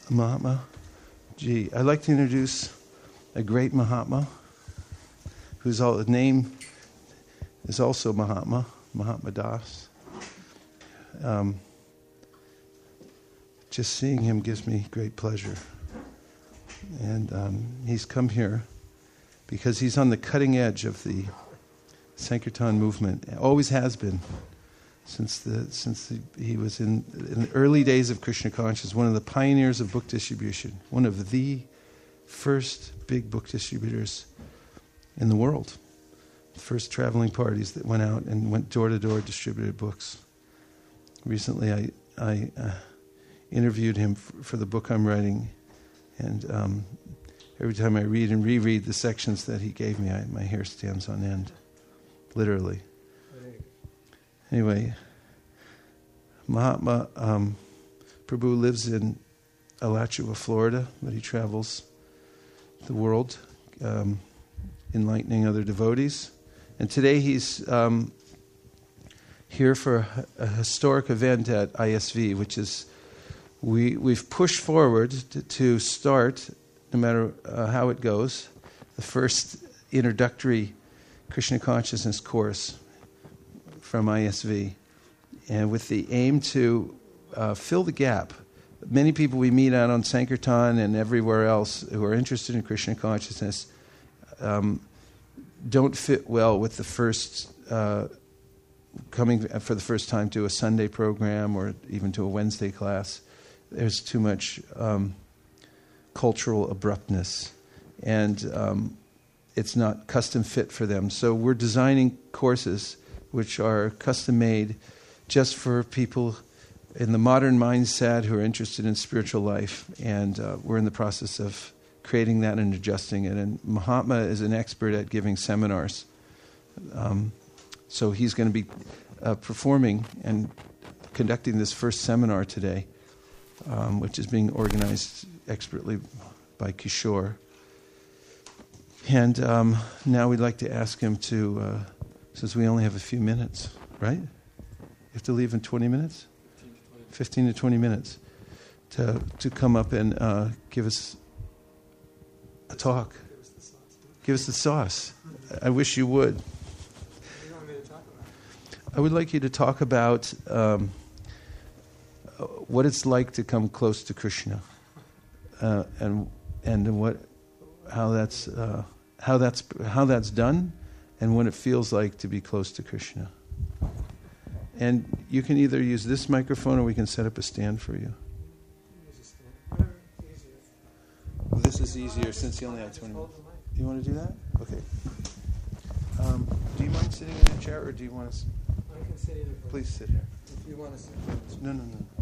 Mahatma. Gee, I'd like to introduce a great Mahatma, whose name is also Mahatma Das. Just seeing him gives me great pleasure. And he's come here because he's on the cutting edge of the Sankirtan movement. Always has been since he was in the early days of Krishna consciousness, one of the pioneers of book distribution, one of the first big book distributors in the world. The first traveling parties that went out and went door to door, distributed books. Recently, I interviewed him for the book I'm writing, and every time I read and reread the sections that he gave me, my hair stands on end, literally. Anyway, Mahatma Prabhu lives in Alachua, Florida, but he travels the world enlightening other devotees. And today he's here for a historic event at ISV, which is we've pushed forward to start, no matter how it goes, the first introductory Krishna consciousness course from ISV, and with the aim to fill the gap. Many people we meet out on Sankirtan and everywhere else who are interested in Krishna consciousness don't fit well with the first coming for the first time to a Sunday program or even to a Wednesday class. There's too much cultural abruptness, and it's not custom fit for them. So we're designing courses which are custom made just for people in the modern mindset who are interested in spiritual life, and we're in the process of creating that and adjusting it. And Mahatma is an expert at giving seminars. So he's going to be performing and conducting this first seminar today, which is being organized expertly by Kishore. And now we'd like to ask him to, since we only have a few minutes, right? You have to leave in 20 minutes? 15 to 20 minutes to come up and give us a talk. Give us the sauce. I wish you would. What do you want me to talk about? I would like you to talk about what it's like to come close to Krishna, and how that's done, and what it feels like to be close to Krishna. And you can either use this microphone or we can set up a stand for you. Well, this is easier since you only have 20 minutes. You want to do that? Okay. Do you mind sitting in a chair, or do you want to... I can sit either. Please sit here. If you want to sit. No.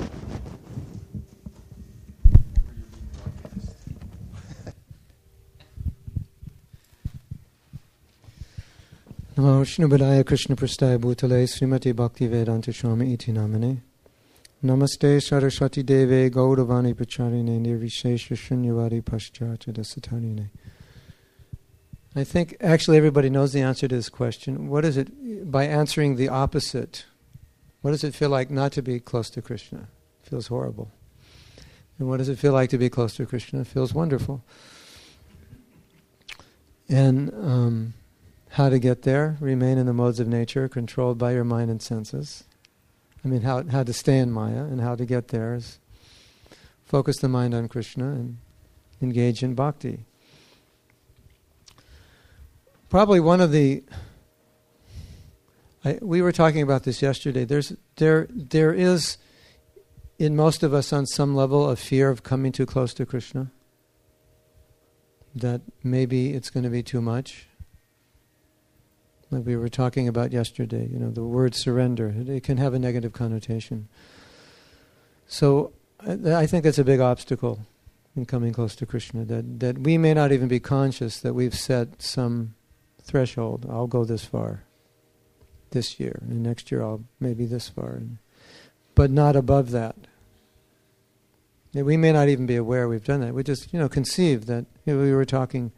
Namo Vishnu-padaya Krishna-prasthaya Bhutale Srimati Bhakti-vedanta Swami iti namane. Namaste Saraswati Deve Gauravani Pacharine Nirvishesha Shunyavadi Pascharcha Dasatarine. I think actually everybody knows the answer to this question. What is it, by answering the opposite, what does it feel like not to be close to Krishna? It feels horrible. And what does it feel like to be close to Krishna? It feels wonderful. And how to get there? Remain in the modes of nature, controlled by your mind and senses. I mean, how to stay in Maya, and how to get there is focus the mind on Krishna and engage in bhakti. Probably one of the... we were talking about this yesterday. There is in most of us on some level a fear of coming too close to Krishna. That maybe it's going to be too much. Like we were talking about yesterday, the word surrender, it can have a negative connotation. So I think that's a big obstacle in coming close to Krishna, that we may not even be conscious that we've set some threshold. I'll go this far this year, and next year I'll maybe this far, but not above that. We may not even be aware we've done that. We just, conceive that, we were talking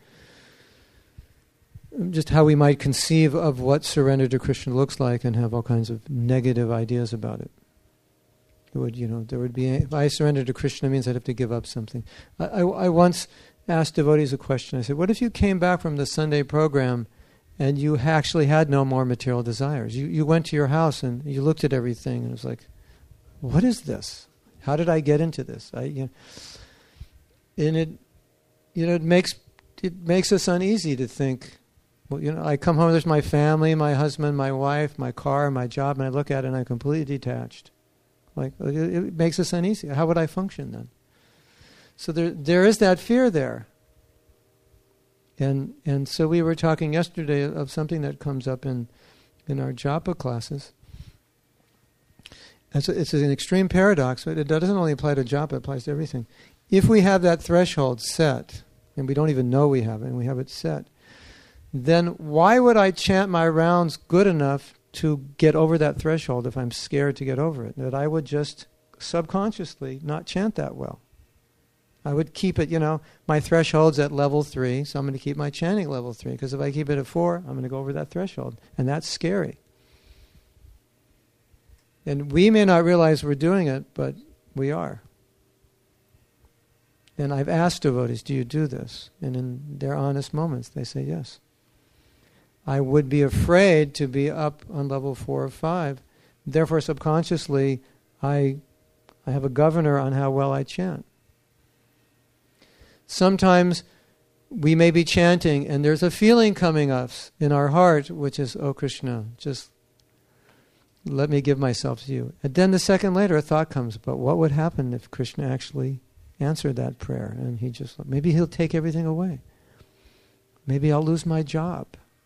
just how we might conceive of what surrender to Krishna looks like and have all kinds of negative ideas about it. There would be. If I surrender to Krishna, it means I'd have to give up something. I once asked devotees a question. I said, "What if you came back from the Sunday program and you actually had no more material desires? You went to your house and you looked at everything and it was like, what is this? How did I get into this?" And it makes us uneasy to think. Well, I come home. There's my family, my husband, my wife, my car, my job, and I look at it and I'm completely detached. Like it makes us uneasy. How would I function then? So there is that fear there. And so we were talking yesterday of something that comes up in our japa classes. And so it's an extreme paradox, but it doesn't only apply to japa, it applies to everything. If we have that threshold set, and we don't even know we have it, and we have it set, then why would I chant my rounds good enough to get over that threshold if I'm scared to get over it? That I would just subconsciously not chant that well. I would keep it, my threshold's at level 3, so I'm going to keep my chanting at level 3, because if I keep it at 4, I'm going to go over that threshold. And that's scary. And we may not realize we're doing it, but we are. And I've asked devotees, do you do this? And in their honest moments, they say yes. I would be afraid to be up on level 4 or 5. Therefore, subconsciously, I have a governor on how well I chant. Sometimes we may be chanting and there's a feeling coming up in our heart, which is, oh Krishna, just let me give myself to you. And then the second later a thought comes, but what would happen if Krishna actually answered that prayer? And maybe he'll take everything away. Maybe I'll lose my job.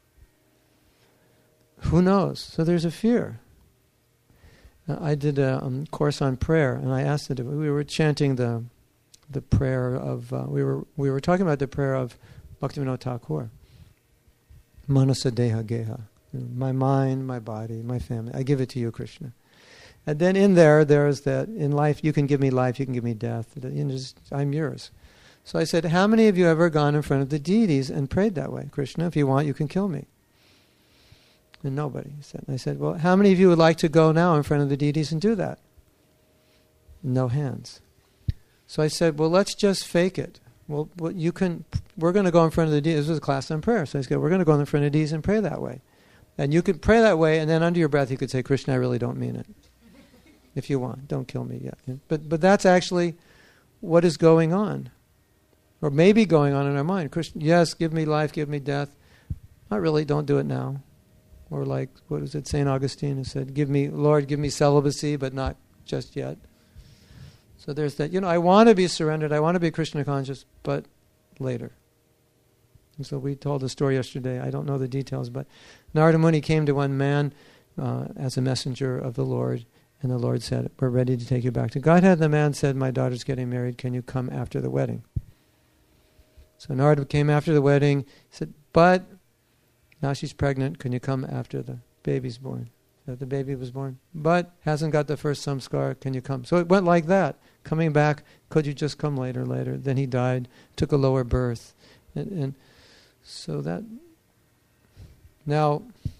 Who knows? So there's a fear. I did a course on prayer, and I asked we were chanting the prayer of we were talking about the prayer of Bhaktivinoda Thakur. Manasa Deha Geha. My mind, my body, my family. I give it to you, Krishna. And then in there's that in life you can give me life, you can give me death. I'm yours. So I said, how many of you have ever gone in front of the deities and prayed that way? Krishna, if you want, you can kill me. And nobody said. I said, well, how many of you would like to go now in front of the deities and do that? No hands. So I said, well, let's just fake it. Well, we're going to go in front of the deities. This was a class on prayer. So I said, we're going to go in front of the deities and pray that way. And you could pray that way, and then under your breath you could say, Krishna, I really don't mean it. If you want, don't kill me yet. But that's actually what is going on. Or maybe going on in our mind. Krishna, yes, give me life, give me death. Not really, don't do it now. Or like, what was it, St. Augustine who said, Lord, give me celibacy, but not just yet. So there's that, I want to be surrendered, I want to be Krishna conscious, but later. And so we told a story yesterday, I don't know the details, but Narada Muni came to one man as a messenger of the Lord, and the Lord said, we're ready to take you back to Godhead. The man said, my daughter's getting married, can you come after the wedding? So Narada came after the wedding, he said, but now she's pregnant, can you come after the baby's born? That the baby was born, but hasn't got the first samskar, can you come? So it went like that, coming back, could you just come later? Then he died, took a lower birth. And so that, now,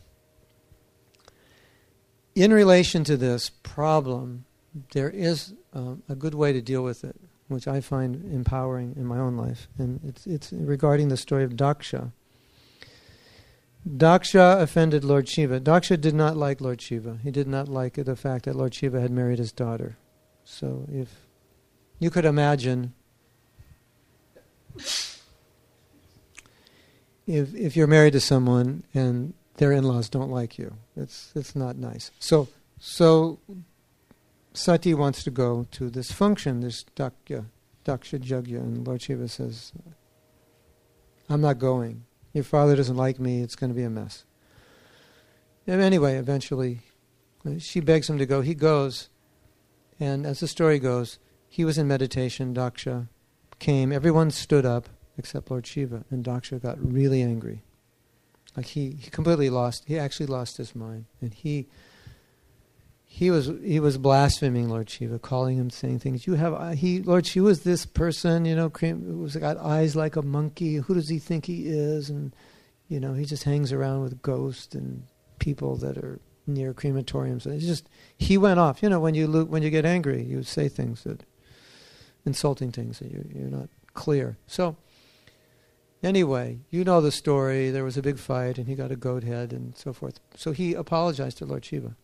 in relation to this problem, there is a good way to deal with it, which I find empowering in my own life. And it's regarding the story of Daksha. Daksha offended Lord Shiva. Daksha did not like Lord Shiva. He did not like the fact that Lord Shiva had married his daughter. So if you could imagine, if you're married to someone and their in-laws don't like you, it's not nice. So Sati wants to go to this function, this Daksha Yajna, and Lord Shiva says, I'm not going. Your father doesn't like me, it's going to be a mess. And anyway, eventually, she begs him to go. He goes, and as the story goes, he was in meditation, Daksha came, everyone stood up except Lord Shiva, and Daksha got really angry. Like he actually lost his mind. And he was blaspheming Lord Shiva, calling him, saying things. Lord Shiva was this person, was got eyes like a monkey. Who does he think he is? And he just hangs around with ghosts and people that are near crematoriums. It's just, he went off. When you get angry, you say things insulting things that you're not clear. So, anyway, you know the story. There was a big fight, and he got a goat head and so forth. So he apologized to Lord Shiva.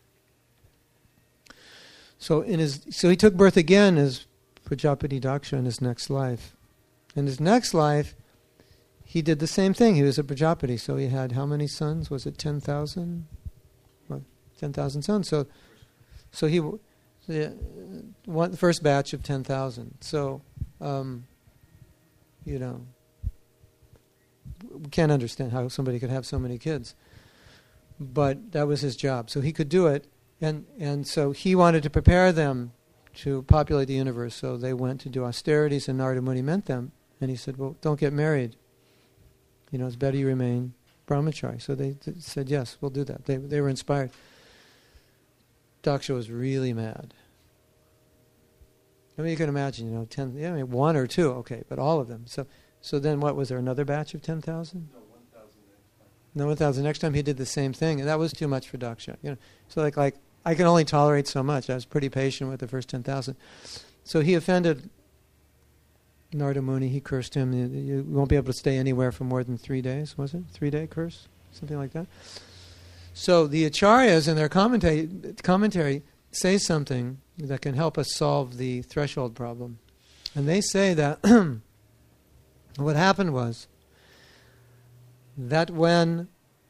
So he took birth again as Prajapati Daksha in his next life. In his next life, he did the same thing. He was a Prajapati, so he had how many sons? Was it 10,000? 10,000 sons. So he the first batch of 10,000. So, we can't understand how somebody could have so many kids. But that was his job. So he could do it. And so he wanted to prepare them to populate the universe. So they went to do austerities, and Narada Muni met them. And he said, well, don't get married. It's better you remain brahmachari. So they said, yes, we'll do that. They were inspired. Daksha was really mad. You can imagine, 10, one or two, okay, but all of them. So then what, was there another batch of 10,000? No, 1,000 next time. No, 1,000. Next time he did the same thing, and that was too much for Daksha. So like I can only tolerate so much. I was pretty patient with the first 10,000. So he offended Narada Muni. He cursed him. You won't be able to stay anywhere for more than 3 days, was it? 3-day curse? Something like that. So the acharyas in their commentary say something that can help us solve the threshold problem. And they say that what happened was that when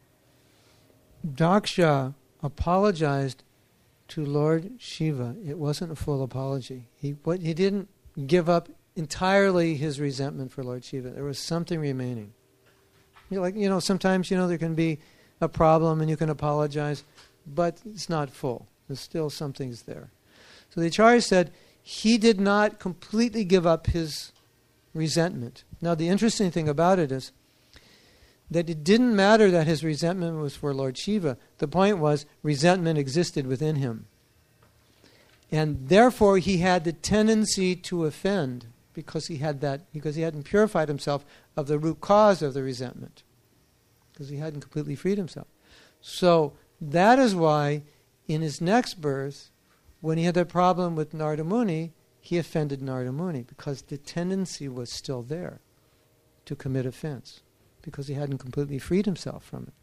Daksha apologized to Lord Shiva, it wasn't a full apology. He didn't give up entirely his resentment for Lord Shiva. There was something remaining. Sometimes, there can be a problem and you can apologize, but it's not full. There's still something's there. So the Acharya said he did not completely give up his resentment. Now the interesting thing about it is that it didn't matter that his resentment was for Lord Shiva. The point was resentment existed within him. And therefore he had the tendency to offend because he hadn't purified himself of the root cause of the resentment. Because he hadn't completely freed himself. So that is why in his next birth, when he had that problem with Narada Muni, he offended Narada Muni because the tendency was still there to commit offense because he hadn't completely freed himself from it.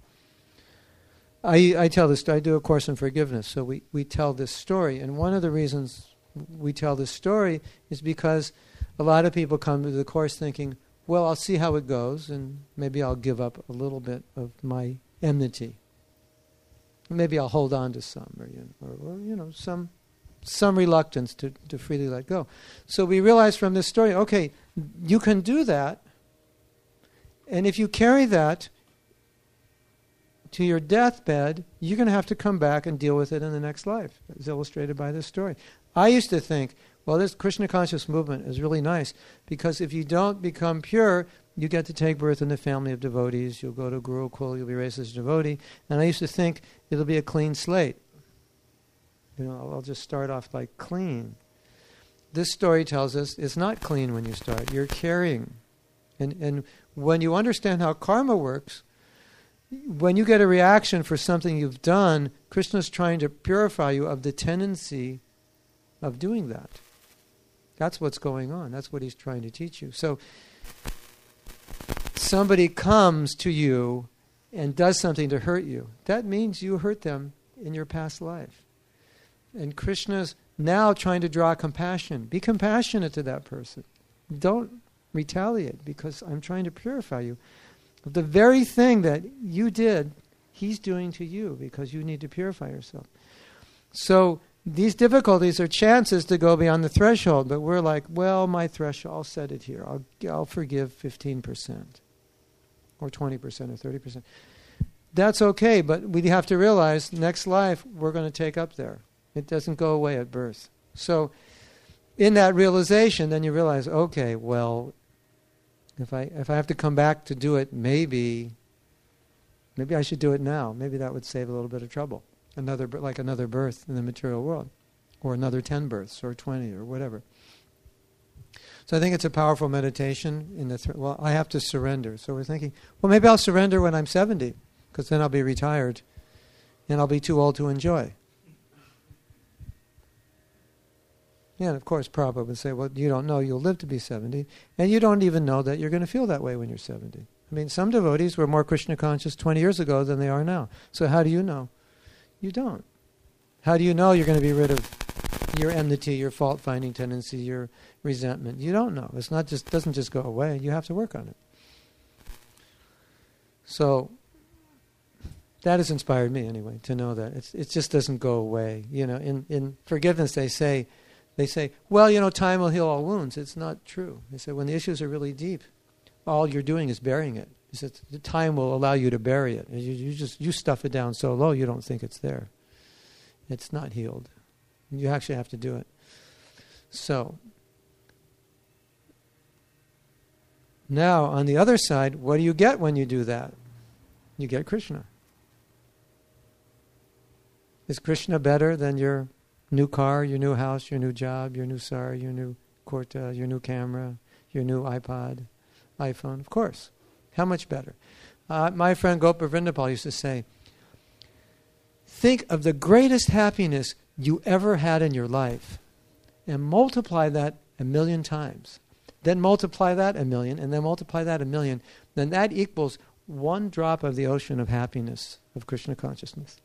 I tell this, I do a course in forgiveness, so we tell this story. And one of the reasons we tell this story is because a lot of people come to the course thinking, well, I'll see how it goes, and maybe I'll give up a little bit of my enmity. Maybe I'll hold on to some, or some reluctance to freely let go. So we realize from this story, okay, you can do that, and if you carry that to your deathbed, you're going to have to come back and deal with it in the next life, as illustrated by this story. I used to think, well, this Krishna conscious movement is really nice because if you don't become pure, you get to take birth in the family of devotees. You'll go to Gurukul, you'll be raised as a devotee. And I used to think it'll be a clean slate. I'll just start off like clean. This story tells us it's not clean when you start. You're carrying. And when you understand how karma works, when you get a reaction for something you've done, Krishna's trying to purify you of the tendency of doing that. That's what's going on. That's what he's trying to teach you. So somebody comes to you and does something to hurt you. That means you hurt them in your past life. And Krishna's now trying to draw compassion. Be compassionate to that person. Don't retaliate because I'm trying to purify you. The very thing that you did, he's doing to you because you need to purify yourself. So these difficulties are chances to go beyond the threshold, but we're like, well, my threshold, I'll set it here. I'll forgive 15% or 20% or 30%. That's okay, but we have to realize next life we're going to take up there. It doesn't go away at birth. So in that realization, then you realize, okay, well, if I have to come back to do it, maybe I should do it now. Maybe that would save a little bit of trouble. Another birth in the material world, or another 10 births, or 20, or whatever. So I think it's a powerful meditation. I have to surrender. So we're thinking, well, maybe I'll surrender when I'm 70, because then I'll be retired, and I'll be too old to enjoy. Yeah, and of course Prabhupada would say, well, you don't know you'll live to be 70, and you don't even know that you're going to feel that way when you're 70. I mean, some devotees were more Krishna conscious 20 years ago than they are now. So how do you know? You don't. How do you know you're going to be rid of your enmity, your fault-finding tendency, your resentment? You don't know. It's not just doesn't just go away. You have to work on it. So that has inspired me anyway to know that it just doesn't go away. You know, in forgiveness they say, well, you know, time will heal all wounds. It's not true. They say when the issues are really deep, all you're doing is burying it. He said the time will allow you to bury it. You stuff it down so low you don't think it's there. It's not healed. You actually have to do it. So now on the other side, what do you get when you do that? You get Krishna. Is Krishna better than your new car, your new house, your new job, your new sari, your new kurta, your new camera, your new iPod, iPhone? Of course. How much better? My friend Gopa Vrindapal used to say, think of the greatest happiness you ever had in your life and multiply that 1,000,000 times. Then multiply that 1,000,000 and then multiply that 1,000,000. Then that equals one drop of the ocean of happiness of Krishna consciousness.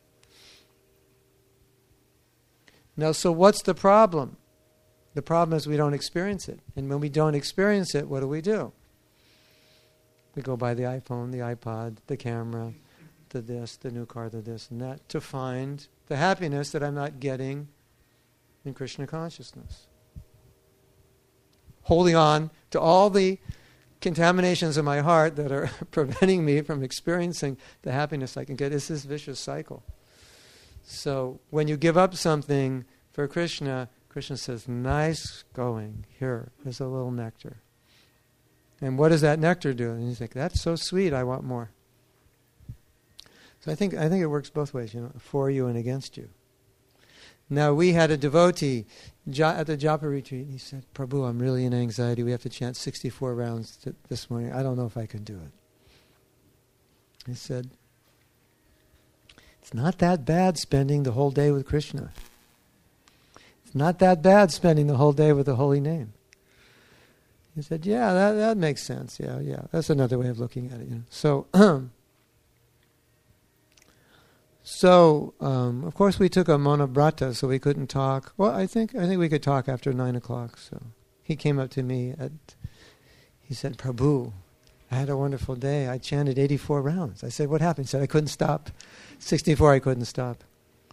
Now, so what's the problem? The problem is we don't experience it. And when we don't experience it, what do? We go buy the iPhone, the iPod, the camera, the this, the new car, the this and that, to find the happiness that I'm not getting in Krishna consciousness. Holding on to all the contaminations in my heart that are preventing me from experiencing the happiness I can get. It's this vicious cycle. So when you give up something for Krishna, Krishna says, nice going. Here is a little nectar. And what does that nectar do? And you think, that's so sweet, I want more. So I think it works both ways, you know, for you and against you. Now we had a devotee at the Japa retreat. He said, Prabhu, I'm really in anxiety. We have to chant 64 rounds this morning. I don't know if I can do it. He said, it's not that bad spending the whole day with Krishna. It's not that bad spending the whole day with the holy name. He said, yeah, that makes sense. Yeah. That's another way of looking at it. You know? So, of course, we took a monobrata, so we couldn't talk. Well, I think we could talk after 9 o'clock. So he came up to me he said, Prabhu, I had a wonderful day. I chanted 84 rounds. I said, what happened? He said, I couldn't stop. 64, I couldn't stop.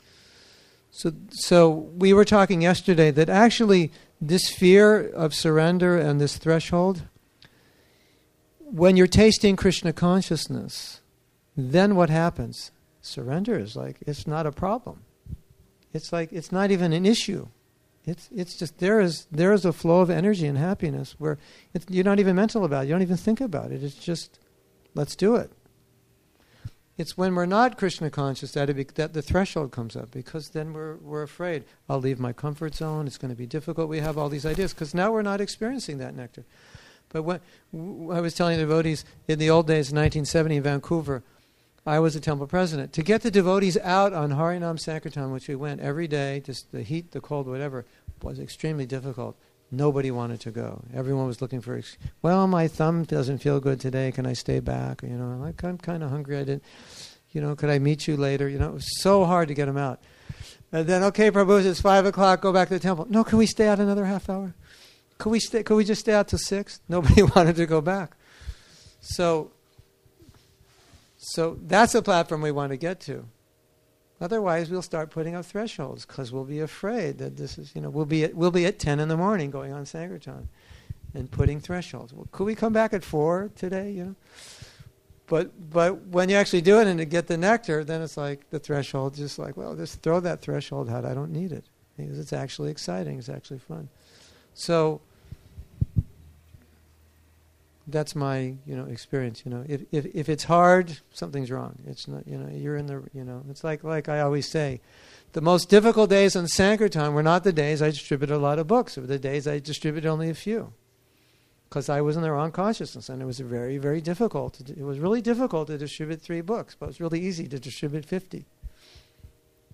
So we were talking yesterday that actually this fear of surrender and this threshold, when you're tasting Krishna consciousness, then what happens? Surrender is like, it's not a problem. It's like, it's not even an issue. It's just, there is a flow of energy and happiness where you're not even mental about it. You don't even think about it. It's just, let's do it. It's when we're not Krishna conscious that the threshold comes up, because then we're afraid. I'll leave my comfort zone. It's going to be difficult. We have all these ideas because now we're not experiencing that nectar. But when I was telling the devotees in the old days, in 1970 in Vancouver, I was a temple president. To get the devotees out on Harinam Sankirtan, which we went every day, just the heat, the cold, whatever, was extremely difficult. Nobody wanted to go. Everyone was looking for, well, my thumb doesn't feel good today. Can I stay back? You know, I'm kind of hungry. I didn't, you know, could I meet you later? You know, it was so hard to get them out. And then, okay, Prabhu, it's 5 o'clock. Go back to the temple. No, can we stay out another half hour? Could we just stay out till 6? Nobody wanted to go back. So that's a platform we want to get to. Otherwise, we'll start putting up thresholds because we'll be afraid that this is, you know, we'll be at 10 in the morning going on Sankirtan and putting thresholds. Well, could we come back at 4 today? You know, but when you actually do it and to get the nectar, then it's like the threshold, just like, well, just throw that threshold out. I don't need it because it's actually exciting. It's actually fun. So that's my, you know, experience. You know, if it's hard, something's wrong. It's not, you know, you're in the, you know, it's like I always say, the most difficult days on Sankirtan were not the days I distributed a lot of books. It were the days I distributed only a few, because I was in the wrong consciousness, and it was very, very difficult. It was really difficult to distribute 3 books, but it was really easy to distribute 50.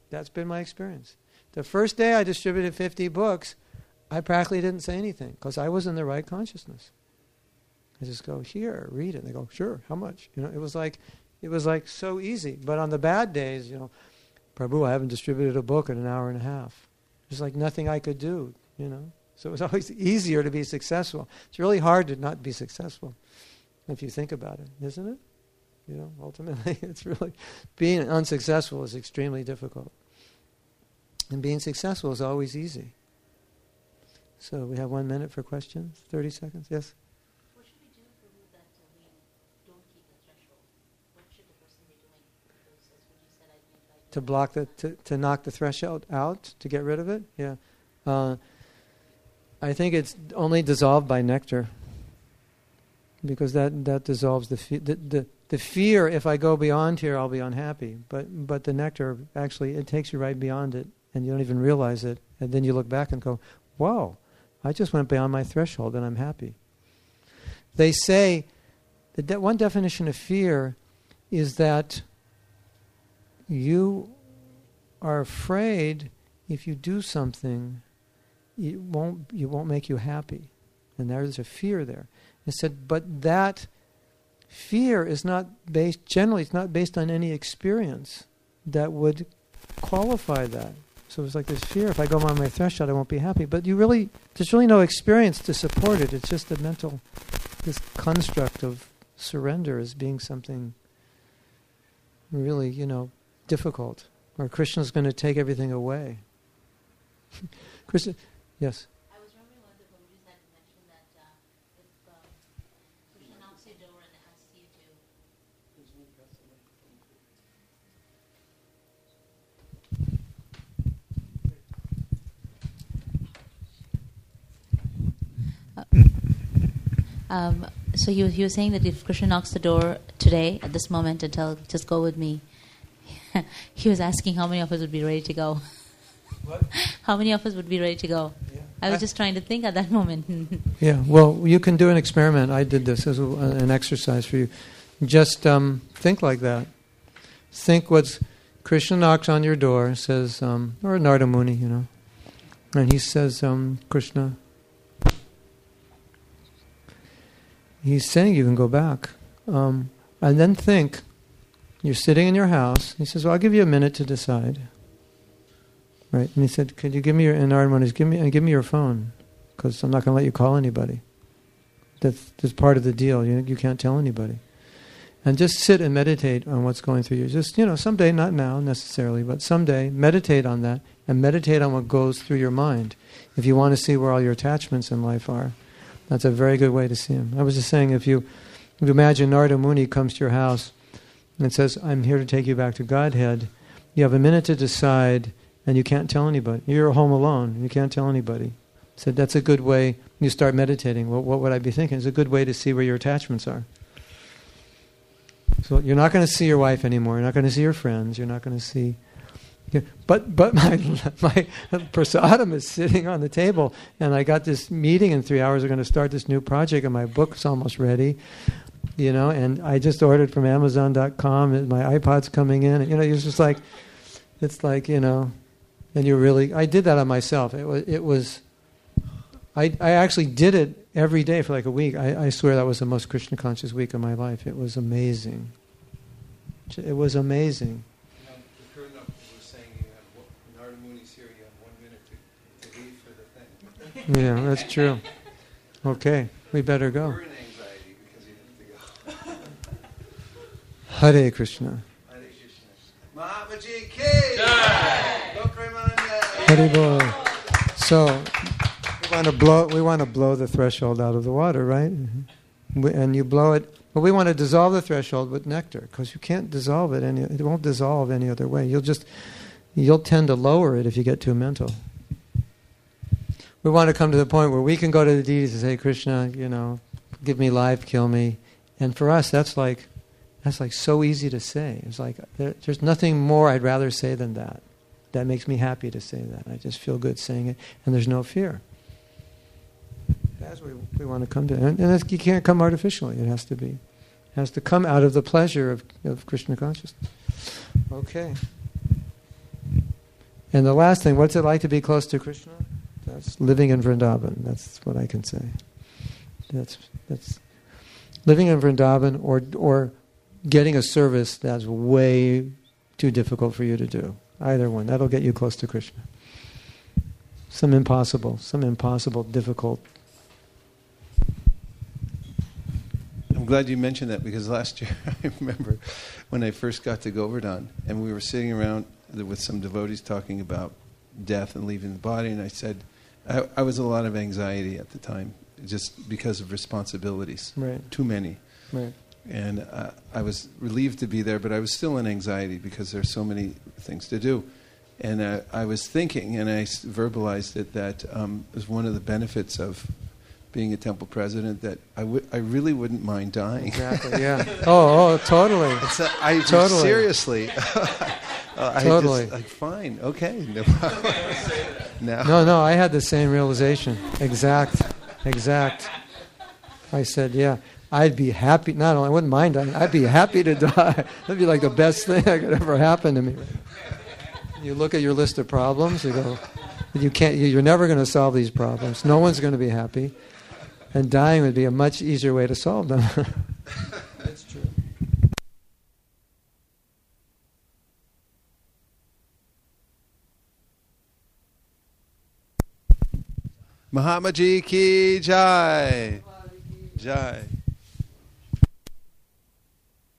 That's been my experience. The first day I distributed 50 books, I practically didn't say anything because I was in the right consciousness. I just go, here, read it. And they go, sure, how much? It was like so easy. But on the bad days, Prabhu, I haven't distributed a book in an hour and a half. There's like nothing I could do, So it was always easier to be successful. It's really hard to not be successful if you think about it, isn't it? Ultimately, it's really, being unsuccessful is extremely difficult. And being successful is always easy. So we have 1 minute for questions, 30 seconds, yes? What should we do for that we don't keep the threshold? What should the person be doing? Because that's what you said, I think. To block to knock the threshold out, to get rid of it? Yeah. I think it's only dissolved by nectar. Because that dissolves the fear. If I go beyond here, I'll be unhappy. But the nectar, actually, it takes you right beyond it, and you don't even realize it. And then you look back and go, whoa, I just went beyond my threshold and I'm happy. They say that one definition of fear is that you are afraid if you do something, it won't make you happy. And there's a fear there. It said, but that fear is not based, generally it's not based on any experience that would qualify that. So it's like this fear, if I go on my threshold, I won't be happy. But there's really no experience to support it. It's just this construct of surrender as being something really, difficult. Or Krishna's going to take everything away. Krishna, yes? I was remembering one of the Prabhuji's had mentioned that if Krishna knocks your door and asks you to... So he was saying that if Krishna knocks the door today, at this moment, and tell, just go with me, he was asking how many of us would be ready to go. What? How many of us would be ready to go? Yeah. I was just trying to think at that moment. Yeah, well, you can do an experiment. I did this as an exercise for you. Just think like that. Think what's... Krishna knocks on your door, says, or Narada Muni, and he says, Krishna... He's saying you can go back. And then think, you're sitting in your house. He says, well, I'll give you a minute to decide. Right? And he said, could you give me your, and Narada Muni, give me your phone, because I'm not going to let you call anybody. That's part of the deal. You can't tell anybody. And just sit and meditate on what's going through you. Just, someday, not now necessarily, but someday, meditate on that, and meditate on what goes through your mind. If you want to see where all your attachments in life are. That's a very good way to see him. I was just saying, if you imagine Narada Muni comes to your house and says, I'm here to take you back to Godhead, you have a minute to decide, and you can't tell anybody. You're home alone, you can't tell anybody. So that's a good way. You start meditating. Well, what would I be thinking? It's a good way to see where your attachments are. So you're not going to see your wife anymore. You're not going to see your friends. You're not going to see... But my prasadam is sitting on the table, and I got this meeting in 3 hours. We're going to start this new project, and my book's almost ready, and I just ordered from Amazon.com, and my iPod's coming in. And, it's just like, and you really... I did that on myself. I actually did it every day for like a week. I swear that was the most Krishna conscious week of my life. It was amazing. It was amazing. Yeah, that's true. Okay, we better go. You're in anxiety because you have to go. Hare Krishna. Hare Krishna. Mahatma Ji ki jai. Hare Bol. So we want to blow the threshold out of the water, right? And you blow it. But we want to dissolve the threshold with nectar, because you can't dissolve it. It won't dissolve any other way. You'll tend to lower it if you get too mental. We want to come to the point where we can go to the deities and say, Krishna, give me life, kill me. And for us, that's like so easy to say. It's like there's nothing more I'd rather say than that. That makes me happy to say that. I just feel good saying it, and there's no fear. That's what we want to come to. And you can't come artificially. It has to come out of the pleasure of Krishna consciousness. Okay. And the last thing, what's it like to be close to Krishna? That's living in Vrindavan. That's what I can say. That's living in Vrindavan or getting a service that's way too difficult for you to do. Either one. That'll get you close to Krishna. Some impossible, difficult. I'm glad you mentioned that, because last year I remember when I first got to Govardhan and we were sitting around with some devotees talking about death and leaving the body, and I said I was a lot of anxiety at the time just because of responsibilities. Right. Too many. Right. And I was relieved to be there, but I was still in anxiety because there's so many things to do. And I was thinking, and I verbalized it, that was one of the benefits of being a temple president, that I really wouldn't mind dying. Exactly, yeah. Oh, totally. Totally. Seriously. Totally. I just, like, fine, okay. No, I had the same realization. Exact. I said, yeah, I'd be happy, not only, I wouldn't mind dying, I'd be happy to die. That'd be like the best thing that could ever happen to me. You look at your list of problems, you go, you're never going to solve these problems. No one's going to be happy. And dying would be a much easier way to solve them. That's true. Mahatma Ji ki jai. Jai.